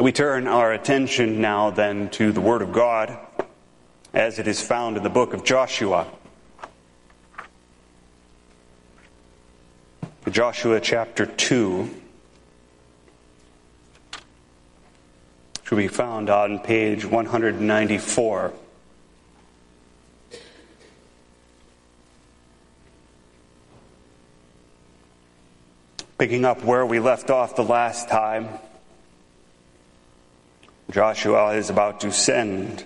We turn our attention now then to the Word of God as it is found in the book of Joshua. Joshua chapter 2, which will be found on page 194. Picking up where we left off the last time, Joshua is about to send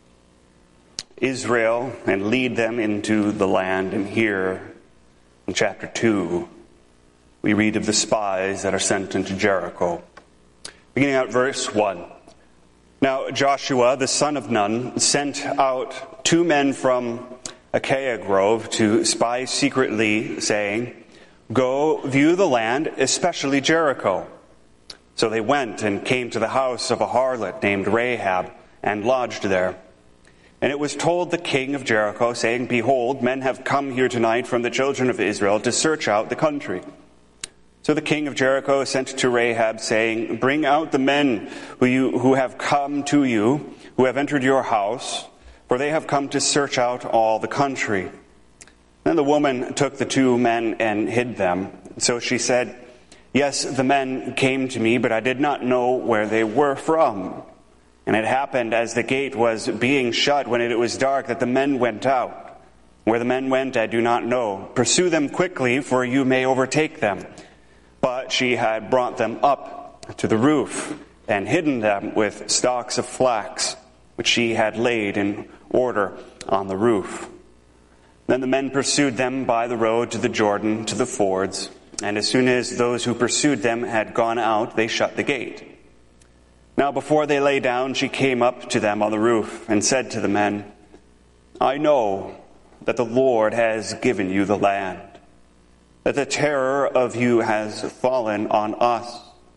Israel and lead them into the land. And here in chapter 2, we read of the spies that are sent into Jericho. Beginning at verse 1. Now Joshua, the son of Nun, sent out 2 men from Acacia Grove to spy secretly, saying, "Go view the land, especially Jericho." So they went and came to the house of a harlot named Rahab, and lodged there. And it was told the king of Jericho, saying, "Behold, men have come here tonight from the children of Israel to search out the country." So the king of Jericho sent to Rahab, saying, "Bring out the men who have come to you, who have entered your house, for they have come to search out all the country." Then the woman took the 2 men and hid them. So she said, "Yes, the men came to me, but I did not know where they were from. And it happened as the gate was being shut, when it was dark, that the men went out. Where the men went, I do not know. Pursue them quickly, for you may overtake them." But she had brought them up to the roof and hidden them with stalks of flax, which she had laid in order on the roof. Then the men pursued them by the road to the Jordan, to the fords. And as soon as those who pursued them had gone out, they shut the gate. Now before they lay down, she came up to them on the roof and said to the men, "I know that the Lord has given you the land, that the terror of you has fallen on us,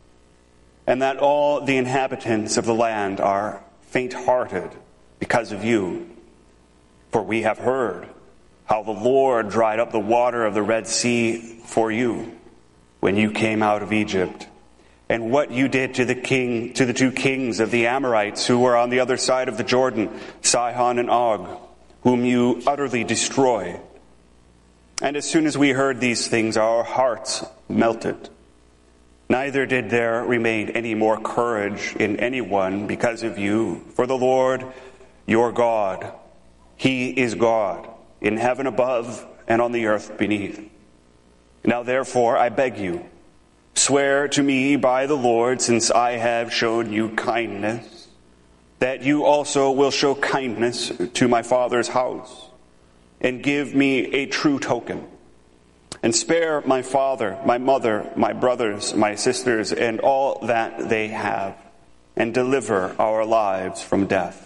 and that all the inhabitants of the land are faint-hearted because of you. For we have heard how the Lord dried up the water of the Red Sea for you when you came out of Egypt, and what you did to the 2 kings of the Amorites who were on the other side of the Jordan, Sihon and Og, whom you utterly destroyed. And as soon as we heard these things, our hearts melted. Neither did there remain any more courage in anyone because of you, for the Lord your God, He is God, in heaven above and on the earth beneath. Now therefore, I beg you, swear to me by the Lord, since I have shown you kindness, that you also will show kindness to my father's house, and give me a true token, and spare my father, my mother, my brothers, my sisters, and all that they have, and deliver our lives from death."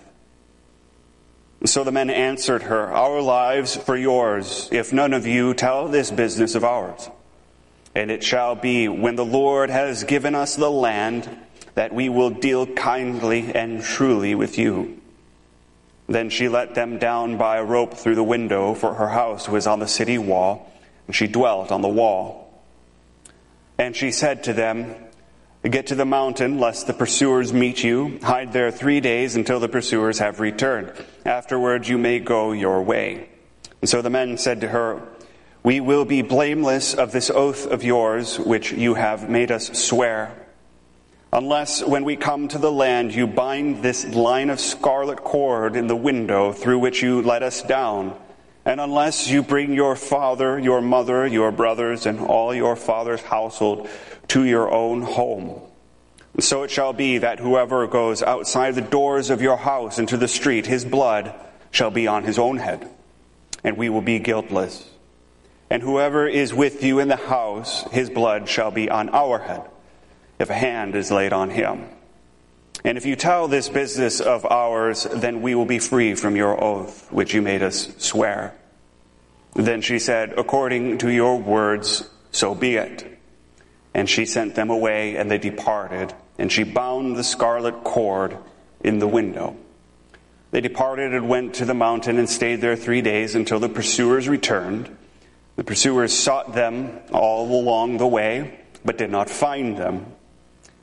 So the men answered her, "Our lives for yours, if none of you tell this business of ours. And it shall be, when the Lord has given us the land, that we will deal kindly and truly with you." Then she let them down by a rope through the window, for her house was on the city wall, and she dwelt on the wall. And she said to them, "Get to the mountain, lest the pursuers meet you. Hide there 3 days until the pursuers have returned. Afterwards you may go your way." And so the men said to her, "We will be blameless of this oath of yours, which you have made us swear, unless when we come to the land you bind this line of scarlet cord in the window through which you let us down, and unless you bring your father, your mother, your brothers, and all your father's household to your own home. And so it shall be that whoever goes outside the doors of your house into the street, his blood shall be on his own head, and we will be guiltless. And whoever is with you in the house, his blood shall be on our head, if a hand is laid on him. And if you tell this business of ours, then we will be free from your oath, which you made us swear." Then she said, "According to your words, so be it." And she sent them away, and they departed, and she bound the scarlet cord in the window. They departed and went to the mountain and stayed there 3 days until the pursuers returned. The pursuers sought them all along the way, but did not find them.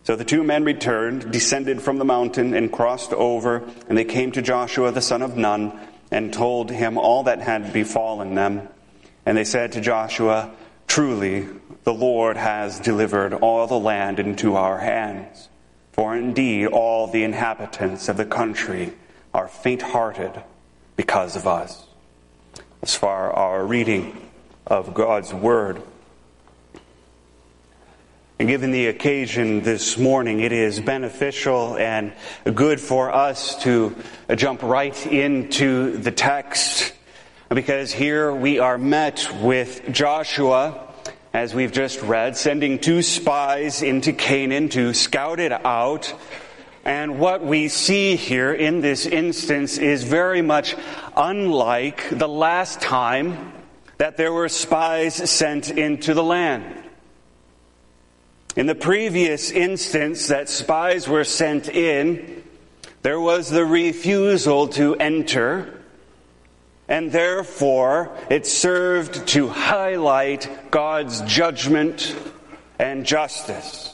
So the two men returned, descended from the mountain, and crossed over, and they came to Joshua the son of Nun, and told him all that had befallen them. And they said to Joshua, "Truly, the Lord has delivered all the land into our hands. For indeed all the inhabitants of the country are faint-hearted because of us." As far our reading of God's Word. And given the occasion this morning, it is beneficial and good for us to jump right into the text, because here we are met with Joshua, as we've just read, sending two spies into Canaan to scout it out. And what we see here in this instance is very much unlike the last time that there were spies sent into the land. In the previous instance that spies were sent in, there was the refusal to enter, and therefore it served to highlight God's judgment and justice.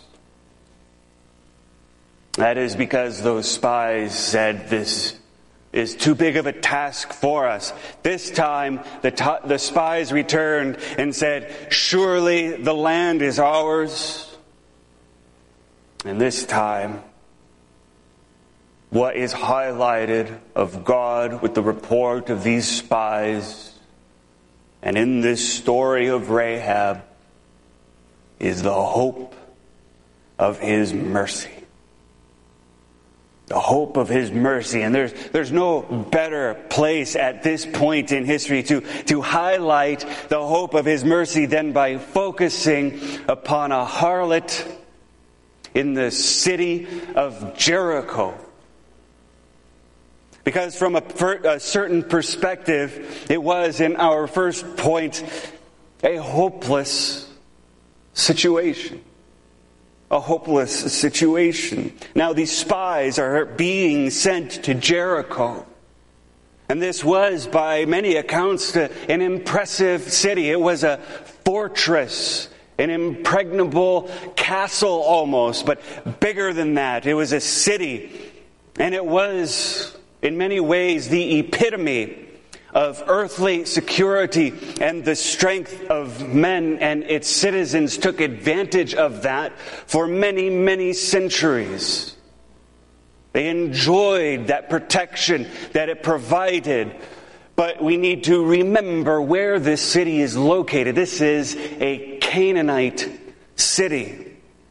That is because those spies said, "This is too big of a task for us." This time, the spies returned and said, "Surely the land is ours." And this time, what is highlighted of God with the report of these spies and in this story of Rahab is the hope of His mercy. The hope of His mercy. And there's no better place at this point in history to highlight the hope of His mercy than by focusing upon a harlot in the city of Jericho. Because from a certain perspective, it was, in our first point, a hopeless situation. A hopeless situation. Now these spies are being sent to Jericho. And this was, by many accounts, an impressive city. It was a fortress, an impregnable castle almost, but bigger than that. It was a city, and it was, in many ways, the epitome of earthly security, and the strength of men and its citizens took advantage of that for many, many centuries. They enjoyed that protection that it provided. But we need to remember where this city is located. This is a Canaanite city.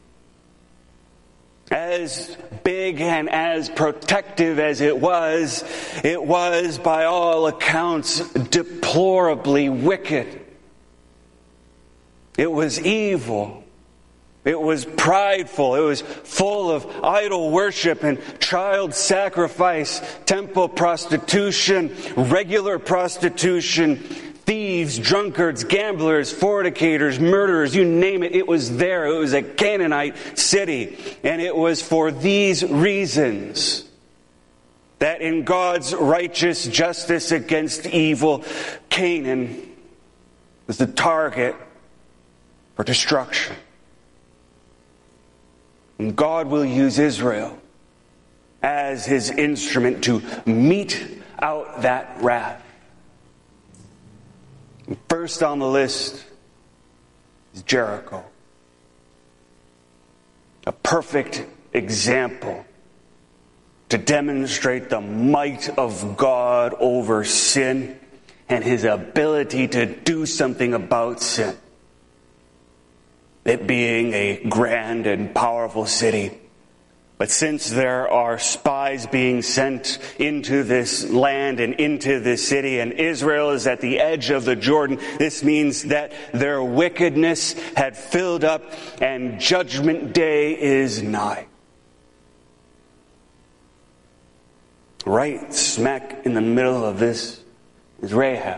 As big and as protective as it was by all accounts deplorably wicked. It was evil. It was prideful. It was full of idol worship and child sacrifice, temple prostitution, regular prostitution, thieves, drunkards, gamblers, fornicators, murderers, you name it, it was there. It was a Canaanite city. And it was for these reasons that in God's righteous justice against evil, Canaan was the target for destruction. And God will use Israel as His instrument to mete out that wrath. First on the list is Jericho. A perfect example to demonstrate the might of God over sin and His ability to do something about sin. It being a grand and powerful city. But since there are spies being sent into this land and into this city, and Israel is at the edge of the Jordan, this means that their wickedness had filled up and judgment day is nigh. Right smack in the middle of this is Rahab.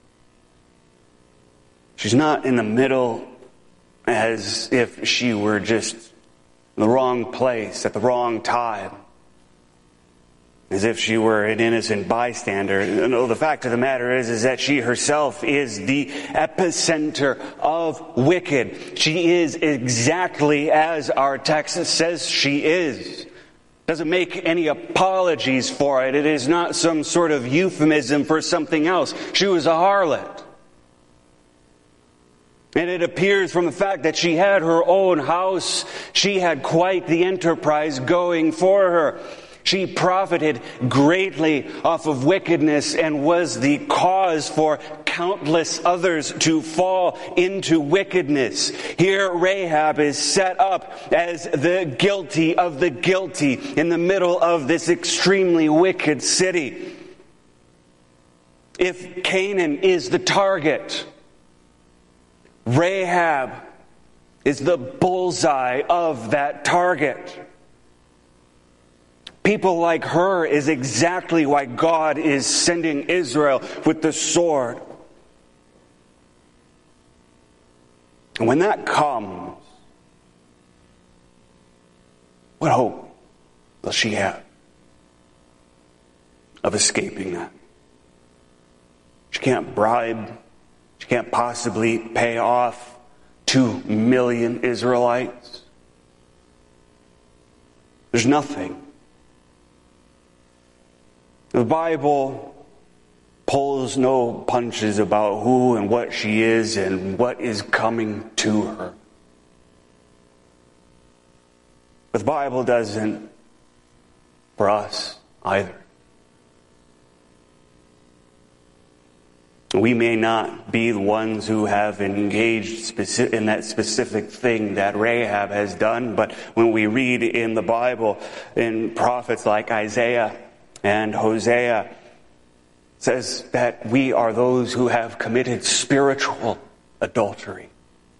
She's not in the middle as if she were just in the wrong place at the wrong time. as if she were an innocent bystander. No, the fact of the matter is that she herself is the epicenter of wicked. She is exactly as our text says she is. Doesn't make any apologies for it. It is not some sort of euphemism for something else. She was a harlot. And it appears from the fact that she had her own house, she had quite the enterprise going for her. She profited greatly off of wickedness and was the cause for countless others to fall into wickedness. Here Rahab is set up as the guilty of the guilty in the middle of this extremely wicked city. If Canaan is the target, Rahab is the bullseye of that target. People like her is exactly why God is sending Israel with the sword. And when that comes, what hope will she have of escaping that? She can't bribe. She can't possibly pay off 2 million Israelites. There's nothing. The Bible pulls no punches about who and what she is and what is coming to her. But the Bible doesn't for us either. We may not be the ones who have engaged in that specific thing that Rahab has done, but when we read in the Bible, in prophets like Isaiah and Hosea, it says that we are those who have committed spiritual adultery.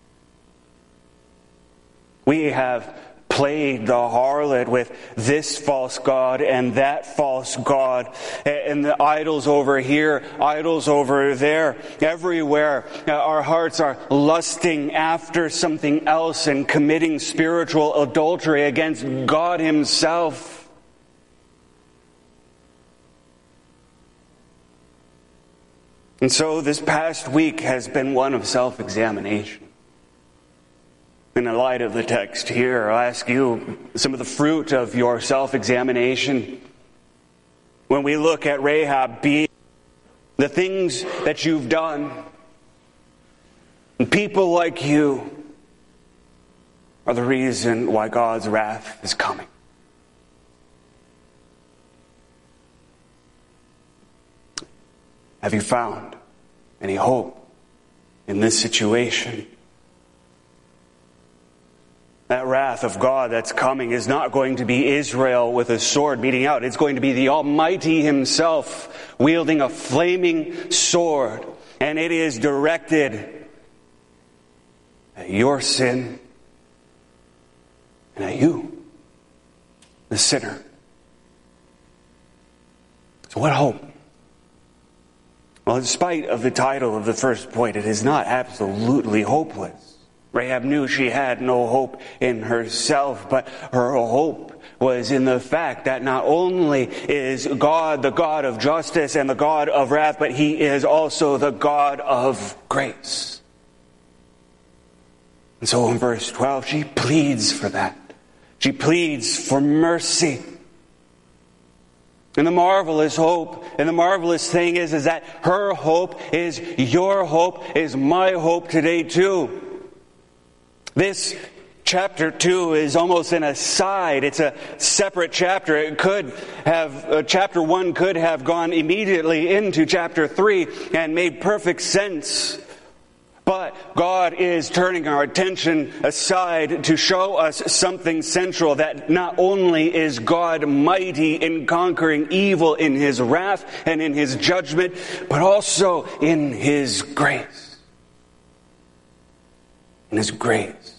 We have played the harlot with this false god and that false god, and the idols over here, idols over there, everywhere. Our hearts are lusting after something else and committing spiritual adultery against God Himself. And so this past week has been one of self-examination. In the light of the text here, I'll ask you some of the fruit of your self-examination. When we look at Rahab, be the things that you've done, and people like you are the reason why God's wrath is coming. Have you found any hope in this situation? That wrath of God that's coming is not going to be Israel with a sword beating out. It's going to be the Almighty Himself wielding a flaming sword. And it is directed at your sin and at you, the sinner. So what hope? Well, in spite of the title of the first point, it is not absolutely hopeless. Rahab knew she had no hope in herself, but her hope was in the fact that not only is God the God of justice and the God of wrath, but He is also the God of grace. And so in verse 12, she pleads for that. She pleads for mercy. And the marvelous hope, and the marvelous thing is that her hope is your hope, is my hope today too. This chapter 2 is almost an aside. It's a separate chapter. It could have, chapter 1 could have gone immediately into chapter 3 and made perfect sense. But God is turning our attention aside to show us something central, that not only is God mighty in conquering evil in His wrath and in His judgment, but also in His grace. In His grace.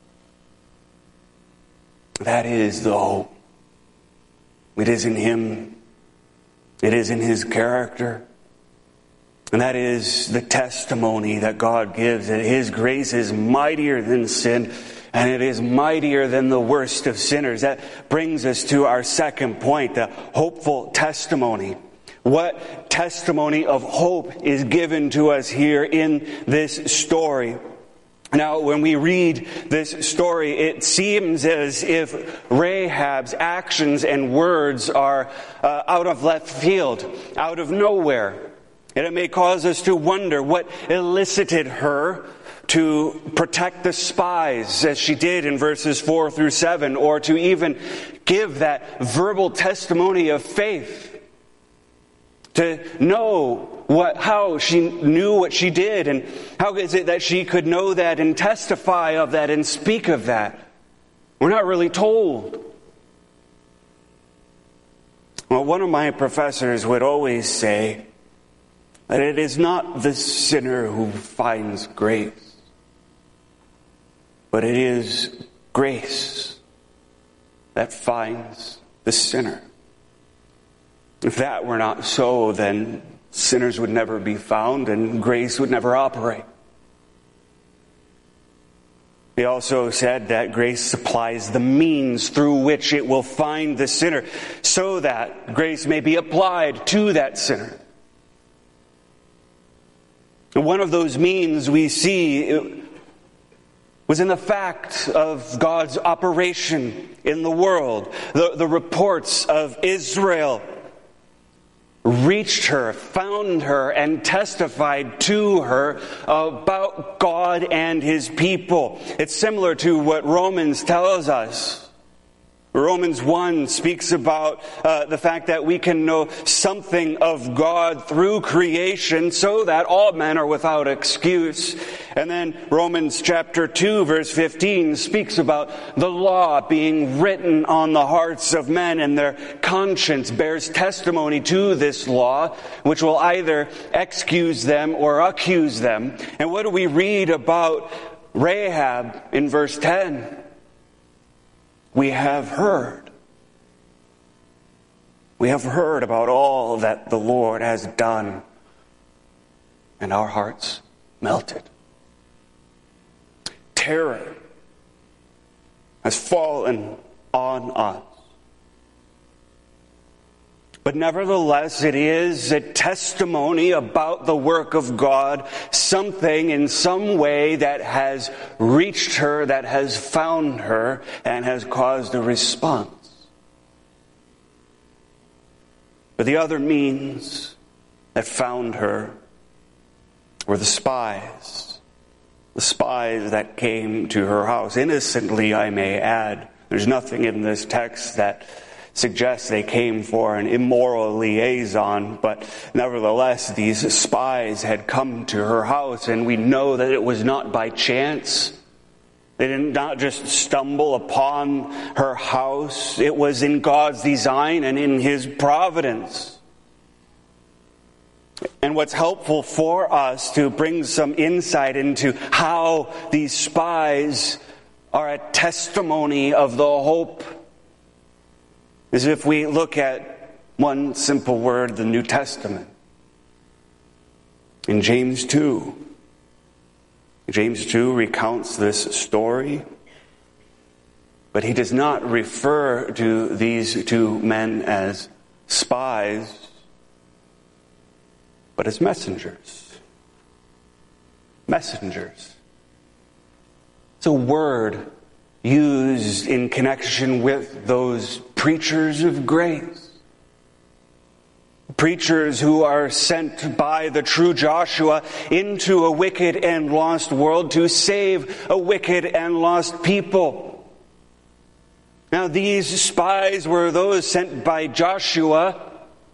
That is the hope. It is in Him. It is in His character. And that is the testimony that God gives, that His grace is mightier than sin. and it is mightier than the worst of sinners. That brings us to our second point, the hopeful testimony. What testimony of hope is given to us here in this story? Now, when we read this story, it seems as if Rahab's actions and words are out of left field, out of nowhere. And it may cause us to wonder what elicited her to protect the spies, as she did in verses 4 through 7, or to even give that verbal testimony of faith. To know how she knew what she did, and how is it that she could know that and testify of that and speak of that? We're not really told. Well, one of my professors would always say that it is not the sinner who finds grace, but it is grace that finds the sinner. If that were not so, then sinners would never be found and grace would never operate. He also said that grace supplies the means through which it will find the sinner, so that grace may be applied to that sinner. And one of those means we see was in the fact of God's operation in the world. The reports of Israel reached her, found her, and testified to her about God and His people. It's similar to what Romans tells us. Romans 1 speaks about the fact that we can know something of God through creation so that all men are without excuse. And then Romans chapter 2 verse 15 speaks about the law being written on the hearts of men, and their conscience bears testimony to this law, which will either excuse them or accuse them. And what do we read about Rahab in verse 10? We have heard. We have heard about all that the Lord has done, and our hearts melted. Terror has fallen on us. But nevertheless, it is a testimony about the work of God, something in some way that has reached her, that has found her, and has caused a response. But the other means that found her were the spies. The spies that came to her house. Innocently, I may add. There's nothing in this text that suggests they came for an immoral liaison, but nevertheless, these spies had come to her house, and we know that it was not by chance. They did not just stumble upon her house. It was in God's design and in His providence. And what's helpful for us to bring some insight into how these spies are a testimony of the hope is if we look at one simple word, the New Testament. In James 2. James 2 recounts this story, but he does not refer to these two men as spies, but as messengers. Messengers. It's a word used in connection with those preachers of grace. Preachers who are sent by the true Joshua into a wicked and lost world to save a wicked and lost people. Now, these spies were those sent by Joshua,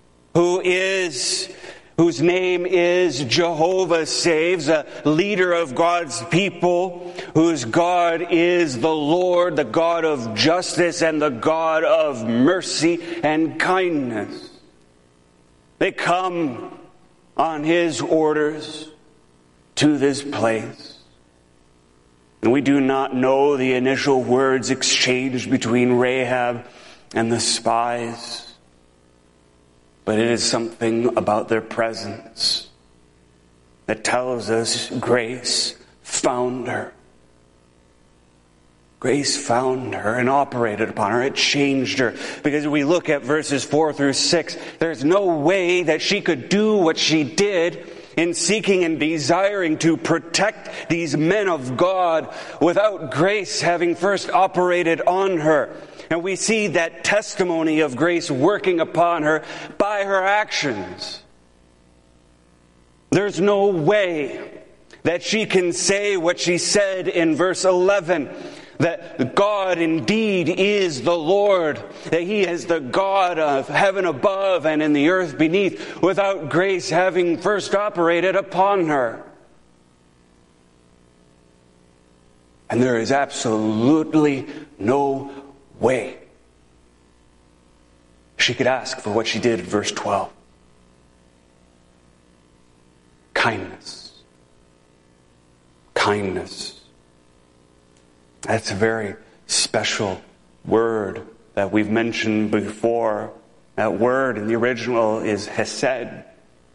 whose name is Jehovah Saves, a leader of God's people, whose God is the Lord, the God of justice and the God of mercy and kindness. They come on His orders to this place. And we do not know the initial words exchanged between Rahab and the spies, but it is something about their presence that tells us grace found her. Grace found her and operated upon her. It changed her. Because we look at verses 4 through 6, there's no way that she could do what she did in seeking and desiring to protect these men of God without grace having first operated on her. And we see that testimony of grace working upon her by her actions. There's no way that she can say what she said in verse 11, that God indeed is the Lord, that He is the God of heaven above and in the earth beneath, without grace having first operated upon her. And there is absolutely no way she could ask for what she did in verse 12. Kindness. Kindness. That's a very special word that we've mentioned before. That word in the original is hesed.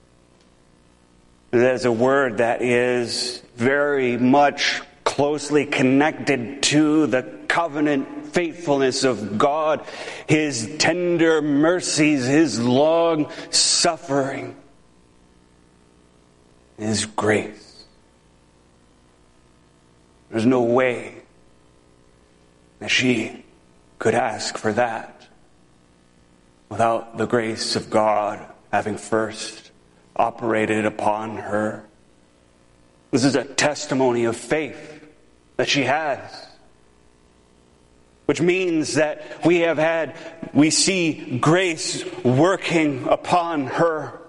That is a word that is very much closely connected to the covenant faithfulness of God, His tender mercies, His long suffering, His grace. There's no way that she could ask for that without the grace of God having first operated upon her. This is a testimony of faith that she has, which means that we see grace working upon her.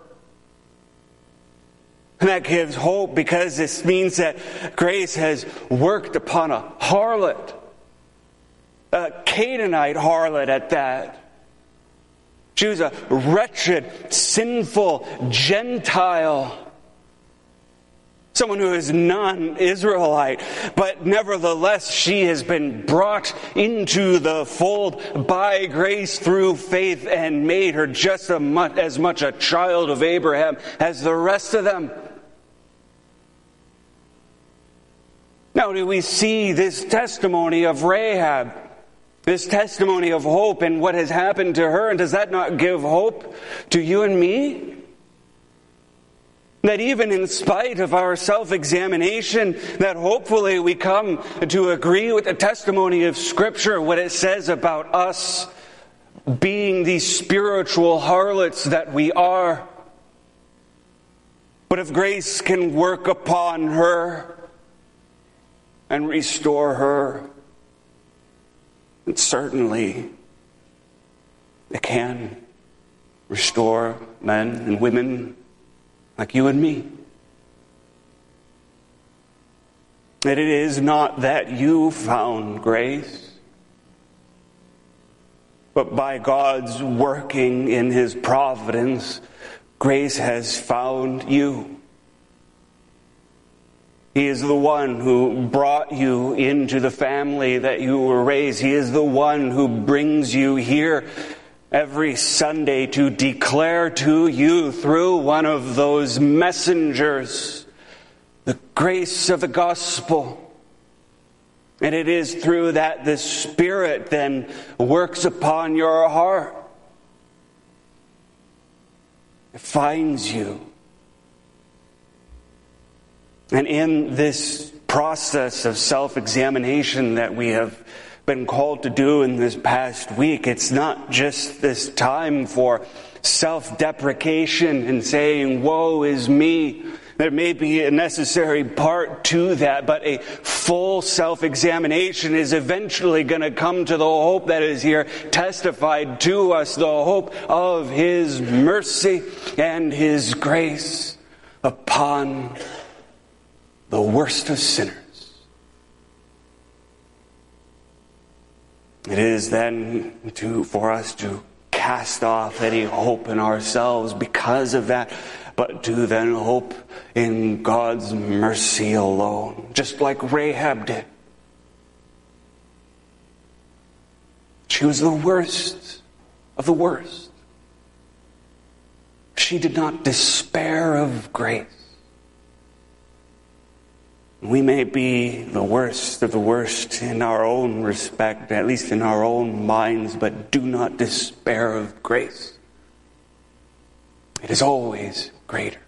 And that gives hope, because this means that grace has worked upon a harlot, a Canaanite harlot at that. She was a wretched, sinful Gentile. Someone who is non-Israelite, but nevertheless she has been brought into the fold by grace through faith and made her just as much a child of Abraham as the rest of them. Now, do we see this testimony of Rahab, this testimony of hope in what has happened to her, and does that not give hope to you and me? That even in spite of our self-examination, that hopefully we come to agree with the testimony of Scripture, what it says about us being these spiritual harlots that we are. But if grace can work upon her and restore her, then certainly it can restore men and women like you and me. That it is not that you found grace, but by God's working in His providence, grace has found you. He is the one who brought you into the family that you were raised. He is the one who brings you here every Sunday to declare to you through one of those messengers the grace of the gospel. And it is through that the Spirit then works upon your heart. It finds you. And in this process of self-examination that we have been called to do in this past week, it's not just this time for self-deprecation and saying, woe is me. There may be a necessary part to that, but a full self-examination is eventually going to come to the hope that is here testified to us, the hope of His mercy and His grace upon the worst of sinners. It is then for us to cast off any hope in ourselves because of that, but to then hope in God's mercy alone, just like Rahab did. She was the worst of the worst. She did not despair of grace. We may be the worst of the worst in our own respect, at least in our own minds, but do not despair of grace. It is always greater.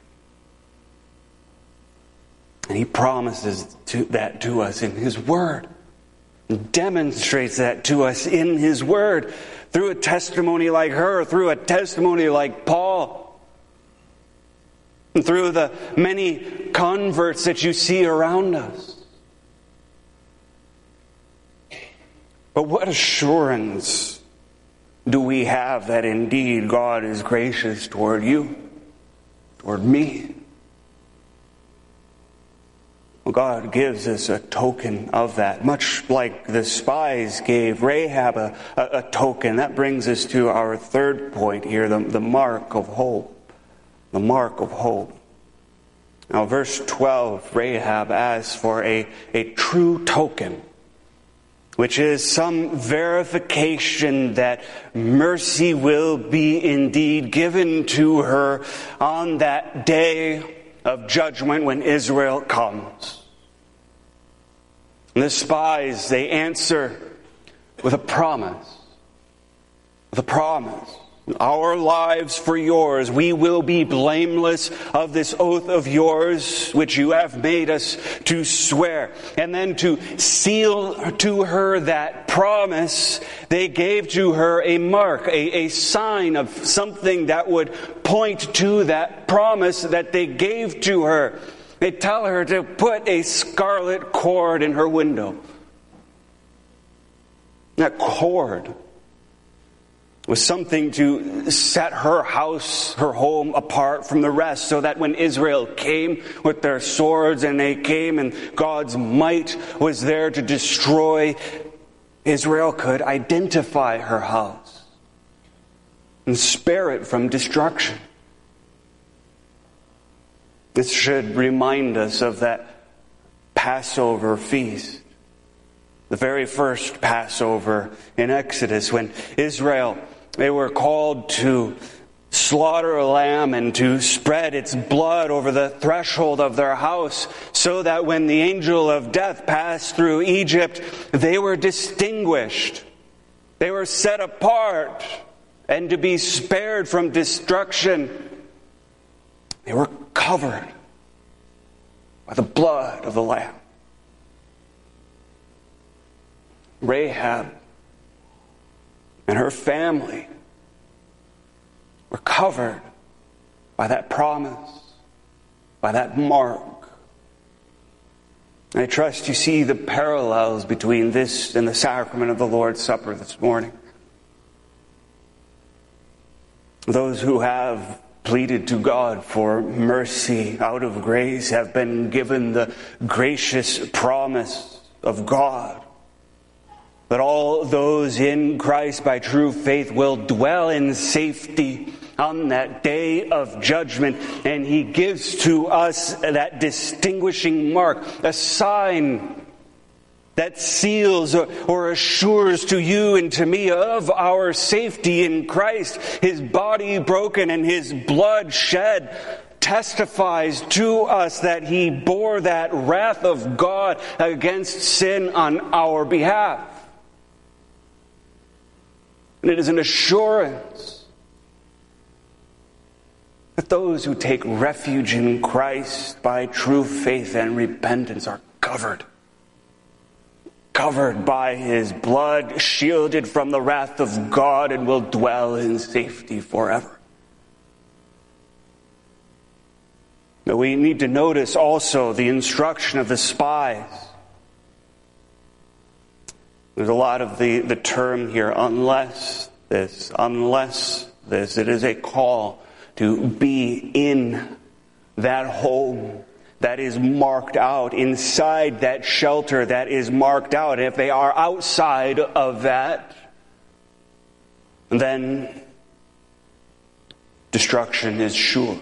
And he promises that to us in his word. And demonstrates that to us in his word. Through a testimony like her, through a testimony like Paul. And through the many converts that you see around us. But what assurance do we have that indeed God is gracious toward you, toward me? Well, God gives us a token of that, much like the spies gave Rahab a token. That brings us to our third point here, the mark of hope. The mark of hope. Now, verse 12, Rahab asks for a true token, which is some verification that mercy will be indeed given to her on that day of judgment when Israel comes. And the spies, they answer with a promise. With a promise. Our lives for yours. We will be blameless of this oath of yours, which you have made us to swear. And then to seal to her that promise, they gave to her a mark, a sign of something that would point to that promise that they gave to her. They tell her to put a scarlet cord in her window. That cord was something to set her house, her home, apart from the rest, so that when Israel came with their swords and they came and God's might was there to destroy, Israel could identify her house and spare it from destruction. This should remind us of that Passover feast. The very first Passover in Exodus, when Israel, they were called to slaughter a lamb and to spread its blood over the threshold of their house, so that when the angel of death passed through Egypt, they were distinguished. They were set apart and to be spared from destruction. They were covered by the blood of the Lamb. Rahab and her family were covered by that promise, by that mark. I trust you see the parallels between this and the sacrament of the Lord's Supper this morning. Those who have pleaded to God for mercy out of grace have been given the gracious promise of God that all those in Christ by true faith will dwell in safety on that day of judgment. And he gives to us that distinguishing mark, a sign that seals or assures to you and to me of our safety in Christ. His body broken and his blood shed testifies to us that he bore that wrath of God against sin on our behalf. And it is an assurance that those who take refuge in Christ by true faith and repentance are covered by his blood, shielded from the wrath of God, and will dwell in safety forever. Now we need to notice also the instruction of the spies. There's a lot of the term here, unless this. It is a call to be in that home that is marked out, inside that shelter that is marked out. If they are outside of that, then destruction is sure.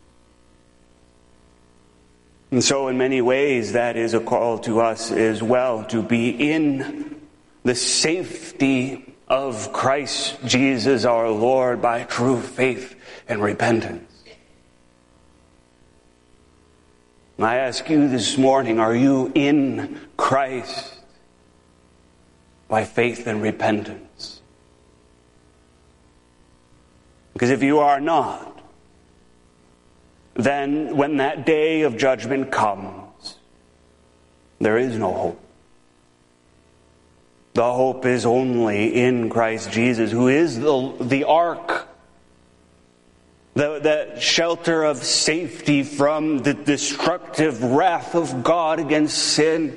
And so in many ways, that is a call to us as well, to be in the safety of Christ Jesus our Lord by true faith and repentance. I ask you this morning, are you in Christ by faith and repentance? Because if you are not, then when that day of judgment comes, there is no hope. The hope is only in Christ Jesus, who is the ark, the shelter of safety from the destructive wrath of God against sin.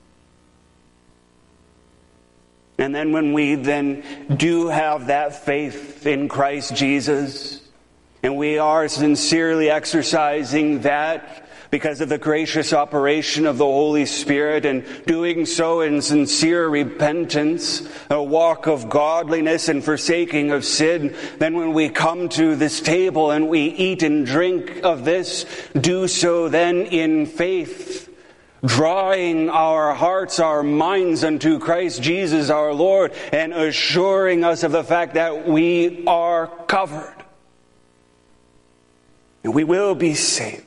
And then when we then do have that faith in Christ Jesus, and we are sincerely exercising that because of the gracious operation of the Holy Spirit, and doing so in sincere repentance, a walk of godliness and forsaking of sin, then when we come to this table and we eat and drink of this, do so then in faith, drawing our hearts, our minds unto Christ Jesus our Lord, and assuring us of the fact that we are covered. And we will be saved.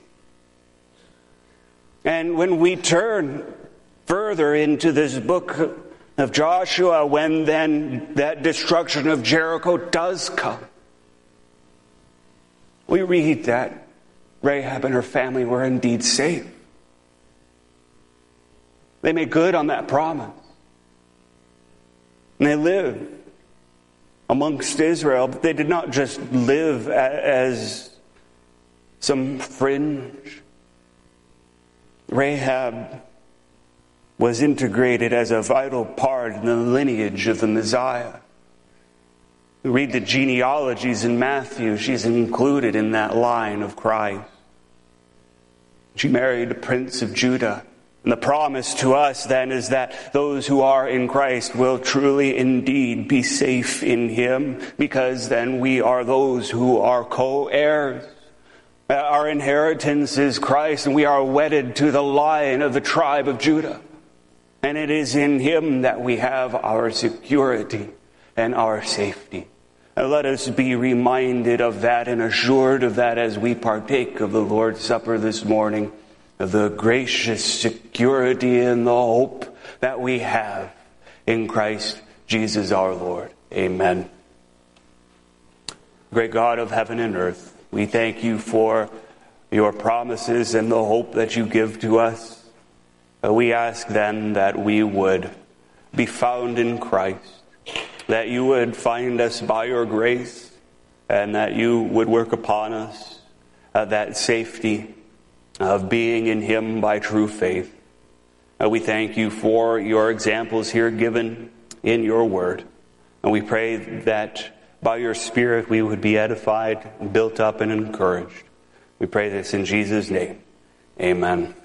And when we turn further into this book of Joshua, when then that destruction of Jericho does come, we read that Rahab and her family were indeed saved. They made good on that promise. And they lived amongst Israel, but they did not just live as some fringe. Rahab was integrated as a vital part in the lineage of the Messiah. We read the genealogies in Matthew. She's included in that line of Christ. She married the Prince of Judah. And the promise to us then is that those who are in Christ will truly indeed be safe in Him, because then we are those who are co-heirs. Our inheritance is Christ, and we are wedded to the Lion of the tribe of Judah. And it is in Him that we have our security and our safety. And let us be reminded of that and assured of that as we partake of the Lord's Supper this morning, of the gracious security and the hope that we have in Christ Jesus our Lord. Amen. Great God of heaven and earth, we thank you for your promises and the hope that you give to us. We ask then that we would be found in Christ, that you would find us by your grace, and that you would work upon us that safety of being in Him by true faith. We thank you for your examples here given in your word. And we pray that by your Spirit we would be edified, built up, and encouraged. We pray this in Jesus' name. Amen.